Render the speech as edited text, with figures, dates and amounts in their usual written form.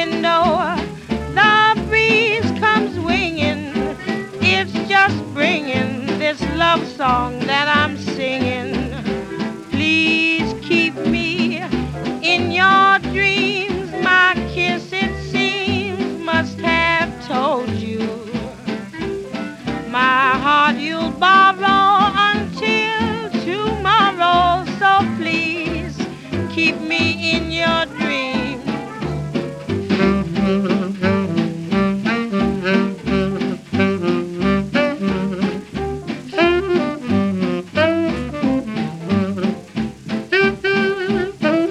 window, the breeze comes winging. It's just bringing this love song that I'm singing. Please keep me in your dreams. My kiss, it seems, must have told you. My heart you'll borrow until tomorrow. So please keep me in your dreams.